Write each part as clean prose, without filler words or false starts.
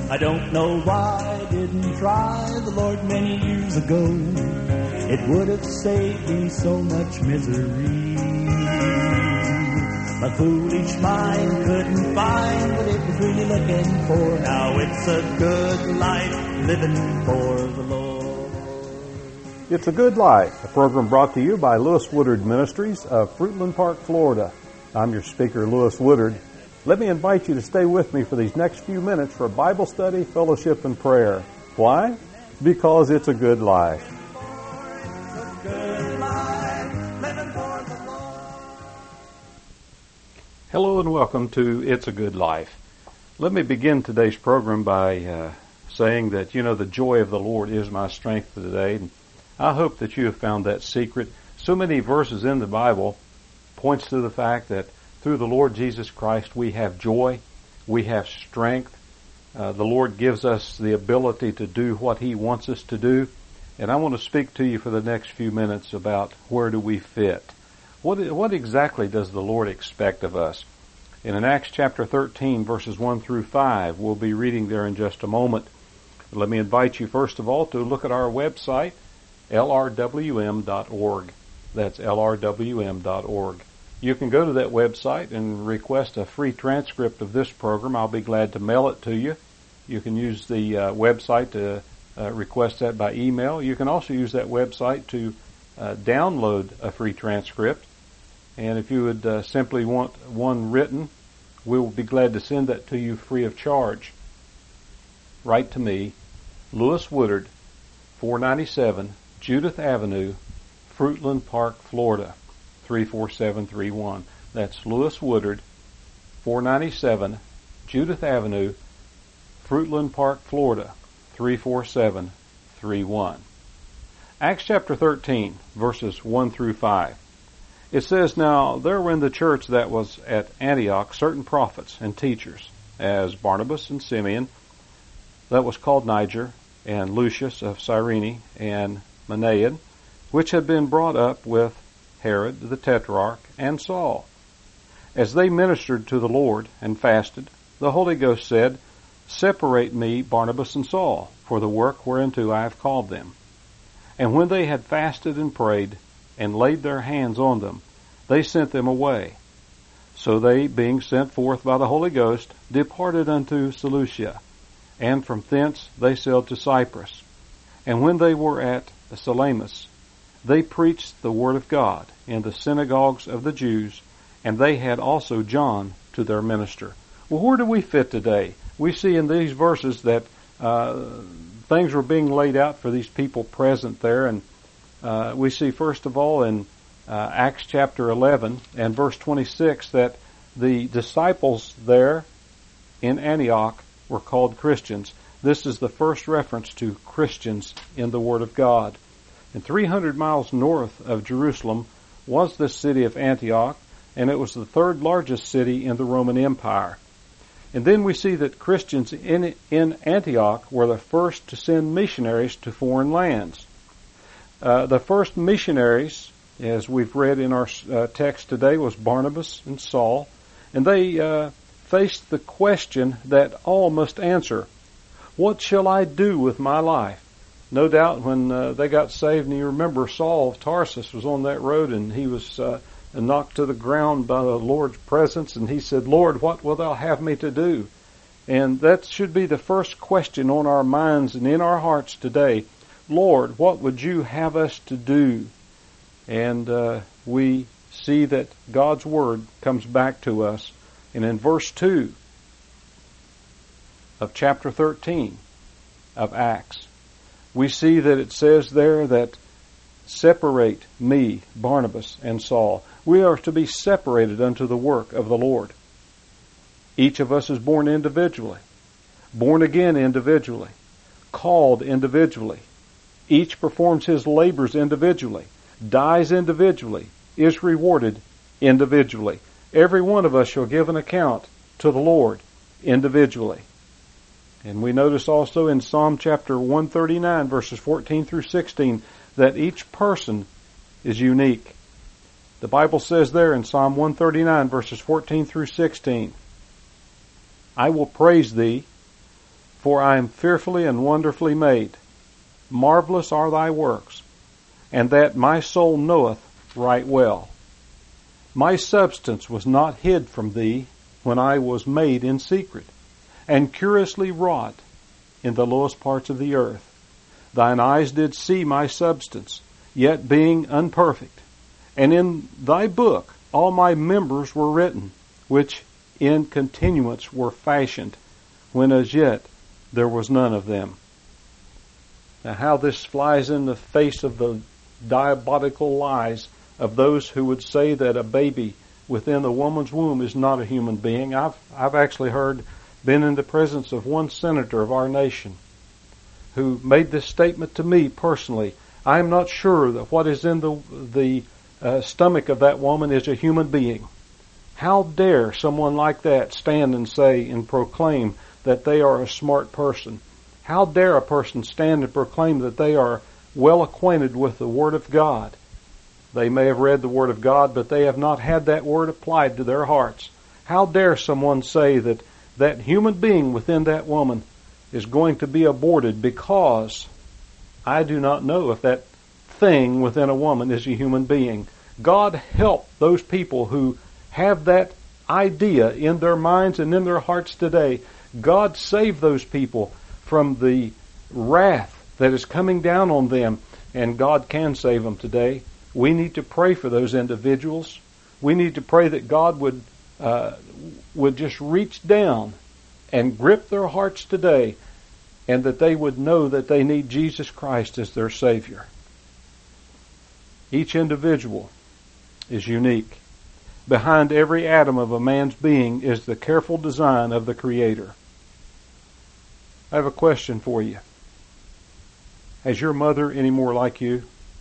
I don't know why I didn't try the Lord many years ago. It would have saved me so much misery. My foolish mind couldn't find what it was really looking for. Now it's a good life living for the Lord. It's a Good Life, a program brought to you by Lewis Woodard Ministries of Fruitland Park, Florida. I'm your speaker, Lewis Woodard. Let me invite you to stay with me for these next few minutes for Bible study, fellowship, and prayer. Why? Because it's a good life. Hello and welcome to It's a Good Life. Let me begin today's program by saying that, the joy of the Lord is my strength today. And I hope that you have found that secret. So many verses in the Bible points to the fact that through the Lord Jesus Christ we have joy, we have strength. The Lord gives us the ability to do what He wants us to do. And I want to speak to you for the next few minutes about where do we fit. What exactly does the Lord expect of us? And in Acts chapter 13, verses 1 through 5, we'll be reading there in just a moment. Let me invite you first of all to look at our website, lrwm.org. That's lrwm.org. You can go to that website and request a free transcript of this program. I'll be glad to mail it to you. You can use the website to request that by email. You can also use that website to download a free transcript. And if you would simply want one written, we will be glad to send that to you free of charge. Write to me, Lewis Woodard, 497 Judith Avenue, Fruitland Park, Florida, 34731. That's Lewis Woodard, 497 Judith Avenue, Fruitland Park, Florida, 34731. Acts chapter 13, verses 1 through 5. It says, Now there were in the church that was at Antioch certain prophets and teachers, as Barnabas and Simeon, that was called Niger, and Lucius of Cyrene, and Manaen, which had been brought up with Herod the Tetrarch, and Saul. As they ministered to the Lord and fasted, the Holy Ghost said, Separate me, Barnabas and Saul, for the work whereunto I have called them. And when they had fasted and prayed, and laid their hands on them, they sent them away. So they, being sent forth by the Holy Ghost, departed unto Seleucia, and from thence they sailed to Cyprus. And when they were at Salamis, they preached the word of God in the synagogues of the Jews, and they had also John to their minister. Well, where do we fit today? We see in these verses that things were being laid out for these people present there, and we see first of all in Acts chapter 11 and verse 26 that the disciples there in Antioch were called Christians. This is the first reference to Christians in the Word of God. And 300 miles north of Jerusalem was this city of Antioch, and it was the third largest city in the Roman Empire. And then we see that Christians in Antioch were the first to send missionaries to foreign lands. The first missionaries, as we've read in our text today, was Barnabas and Saul, and they faced the question that all must answer. What shall I do with my life? No doubt when they got saved, and you remember Saul of Tarsus was on that road, and he was knocked to the ground by the Lord's presence, and he said, Lord, what wilt thou have me to do? And that should be the first question on our minds and in our hearts today. Lord, what would you have us to do? And we see that God's Word comes back to us. And in verse 2 of chapter 13 of Acts, we see that it says there that separate me, Barnabas and Saul. We are to be separated unto the work of the Lord. Each of us is born individually, born again individually, called individually. Each performs his labors individually, dies individually, is rewarded individually. Every one of us shall give an account to the Lord individually. And we notice also in Psalm chapter 139, verses 14 through 16, that each person is unique. The Bible says there in Psalm 139, verses 14 through 16, I will praise thee, For I am fearfully and wonderfully made. Marvelous are thy works, and that my soul knoweth right well. My substance was not hid from thee when I was made in secret, and curiously wrought in the lowest parts of the earth. Thine eyes did see my substance, yet being unperfect. And in thy book all my members were written, which in continuance were fashioned, when as yet there was none of them. Now how this flies in the face of the diabolical lies of those who would say that a baby within a woman's womb is not a human being. I've actually been in the presence of one senator of our nation who made this statement to me personally. I am not sure that what is in the stomach of that woman is a human being. How dare someone like that stand and say and proclaim that they are a smart person? How dare a person stand and proclaim that they are well acquainted with the Word of God? They may have read the Word of God, but they have not had that Word applied to their hearts. How dare someone say that that human being within that woman is going to be aborted because I do not know if that thing within a woman is a human being? God help those people who have that idea in their minds and in their hearts today. God save those people from the wrath that is coming down on them, and God can save them today. We need to pray for those individuals. We need to pray that God would just reach down and grip their hearts today, and that they would know that they need Jesus Christ as their Savior. Each individual is unique. Behind every atom of a man's being is the careful design of the Creator. I have a question for you. Is your mother any more like you?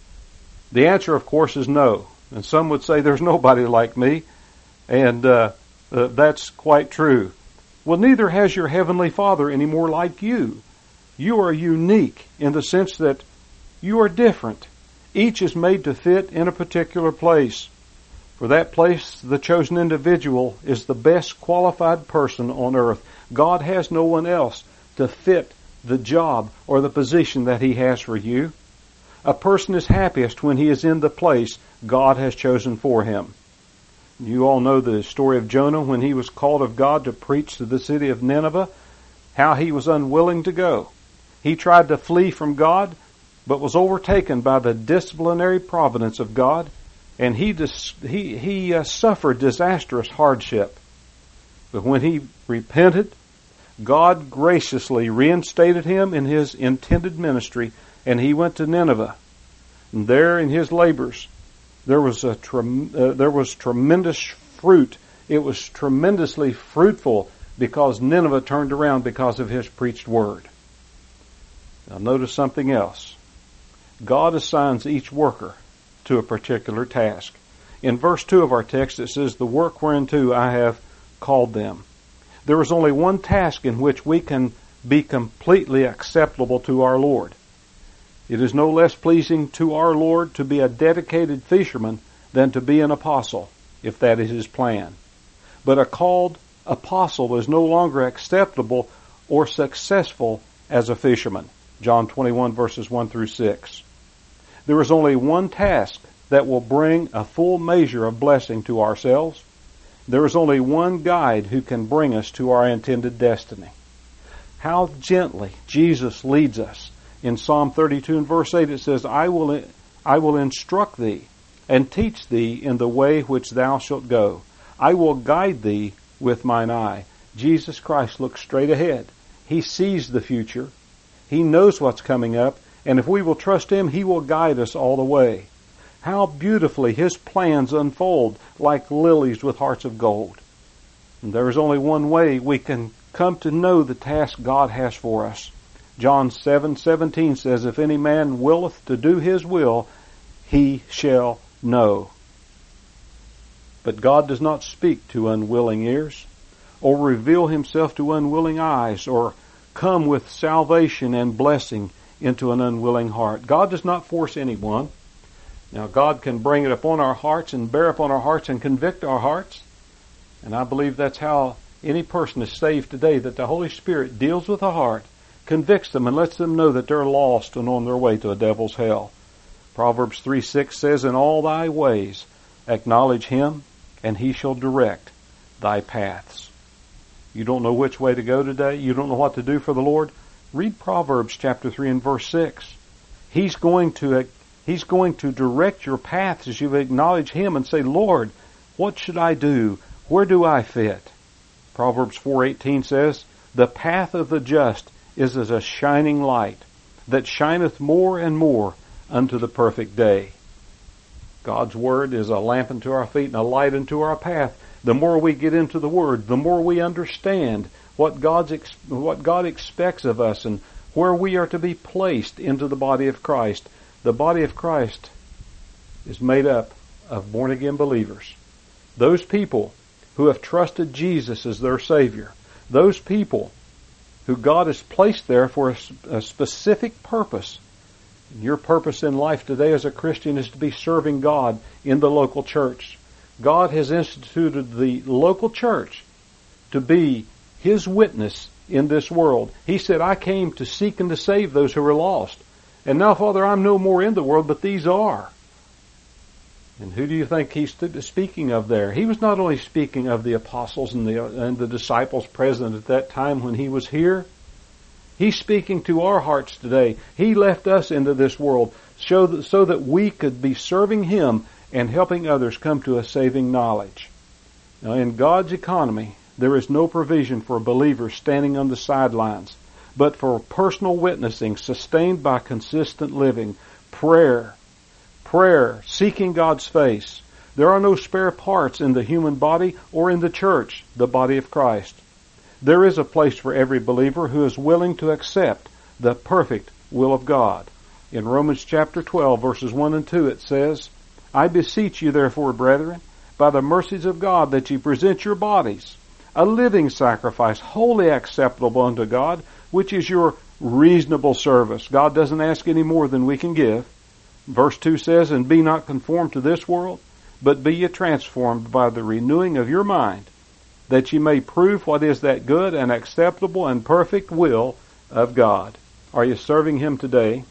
The answer, of course, is no. And some would say there's nobody like me, and that's quite true. Well, neither has your Heavenly Father any more like you. You are unique in the sense that you are different. Each is made to fit in a particular place. For that place, the chosen individual is the best qualified person on earth. God has no one else to fit the job or the position that He has for you. A person is happiest when he is in the place God has chosen for him. You all know the story of Jonah when he was called of God to preach to the city of Nineveh, how he was unwilling to go. He tried to flee from God, but was overtaken by the disciplinary providence of God, and he suffered disastrous hardship. But when he repented, God graciously reinstated him in his intended ministry, and he went to Nineveh. And there in his labors, there was tremendous fruit. It was tremendously fruitful because Nineveh turned around because of his preached word. Now notice something else. God assigns each worker to a particular task. In verse 2 of our text it says, "The work whereunto I have called them." There is only one task in which we can be completely acceptable to our Lord. It is no less pleasing to our Lord to be a dedicated fisherman than to be an apostle, if that is His plan. But a called apostle is no longer acceptable or successful as a fisherman. John 21 verses 1 through 6. There is only one task that will bring a full measure of blessing to ourselves. There is only one guide who can bring us to our intended destiny. How gently Jesus leads us. In Psalm 32 and verse 8 it says, I will instruct thee and teach thee in the way which thou shalt go. I will guide thee with mine eye. Jesus Christ looks straight ahead. He sees the future. He knows what's coming up. And if we will trust Him, He will guide us all the way. How beautifully His plans unfold like lilies with hearts of gold. And there is only one way we can come to know the task God has for us. John 7:17 says, "If any man willeth to do His will, he shall know." But God does not speak to unwilling ears, or reveal Himself to unwilling eyes, or come with salvation and blessing into an unwilling heart. God does not force anyone. Now, God can bring it upon our hearts and bear upon our hearts and convict our hearts. And I believe that's how any person is saved today, that the Holy Spirit deals with the heart, convicts them, and lets them know that they're lost and on their way to a devil's hell. Proverbs 3:6 says, "In all thy ways acknowledge him, and he shall direct thy paths." You don't know which way to go today? You don't know what to do for the Lord? Read Proverbs chapter 3 and verse 6. He's going to direct your paths as you acknowledge him and say, "Lord, what should I do? Where do I fit?" Proverbs 4:18 says, "The path of the just is as a shining light, that shineth more and more unto the perfect day." God's Word is a lamp unto our feet and a light unto our path. The more we get into the Word, the more we understand what God expects of us and where we are to be placed into the body of Christ. The body of Christ is made up of born-again believers. Those people who have trusted Jesus as their Savior. Those people who God has placed there for a specific purpose. Your purpose in life today as a Christian is to be serving God in the local church. God has instituted the local church to be His witness in this world. He said, "I came to seek and to save those who are lost. And now, Father, I'm no more in the world, but these are." And who do you think He's speaking of there? He was not only speaking of the apostles and the disciples present at that time when He was here. He's speaking to our hearts today. He left us into this world so that we could be serving Him and helping others come to a saving knowledge. Now, in God's economy, there is no provision for believers standing on the sidelines, but for personal witnessing sustained by consistent living, prayer, seeking God's face. There are no spare parts in the human body or in the church, the body of Christ. There is a place for every believer who is willing to accept the perfect will of God. In Romans chapter 12, verses 1 and 2, it says, "I beseech you therefore, brethren, by the mercies of God, that ye present your bodies a living sacrifice, wholly acceptable unto God, which is your reasonable service." God doesn't ask any more than we can give. Verse 2 says, "And be not conformed to this world, but be ye transformed by the renewing of your mind, that ye may prove what is that good and acceptable and perfect will of God." Are you serving Him today?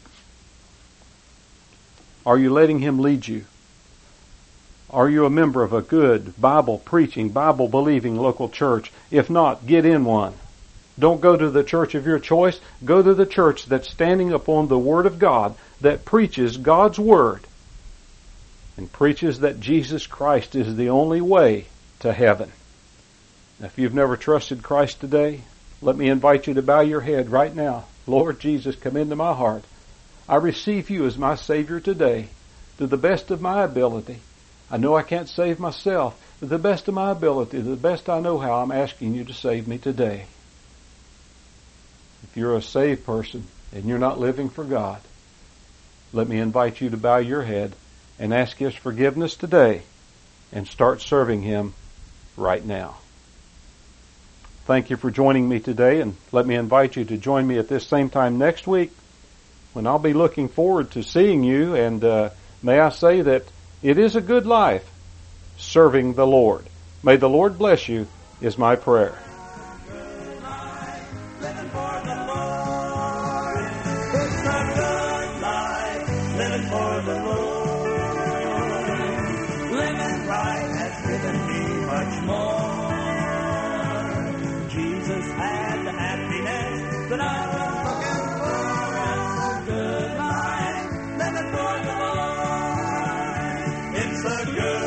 Are you letting Him lead you? Are you a member of a good Bible-preaching, Bible-believing local church? If not, get in one. Don't go to the church of your choice. Go to the church that's standing upon the Word of God, that preaches God's Word, and preaches that Jesus Christ is the only way to heaven. If you've never trusted Christ today, let me invite you to bow your head right now. Lord Jesus, come into my heart. I receive you as my Savior today, to the best of my ability. I know I can't save myself, but to the best of my ability, to the best I know how, I'm asking you to save me today. If you're a saved person and you're not living for God, let me invite you to bow your head and ask His forgiveness today and start serving Him right now. Thank you for joining me today, and let me invite you to join me at this same time next week, when I'll be looking forward to seeing you. And may I say that it is a good life serving the Lord. May the Lord bless you, is my prayer. Jesus had the happiness that I was looking for. It's a good life, living for the Lord. It's a good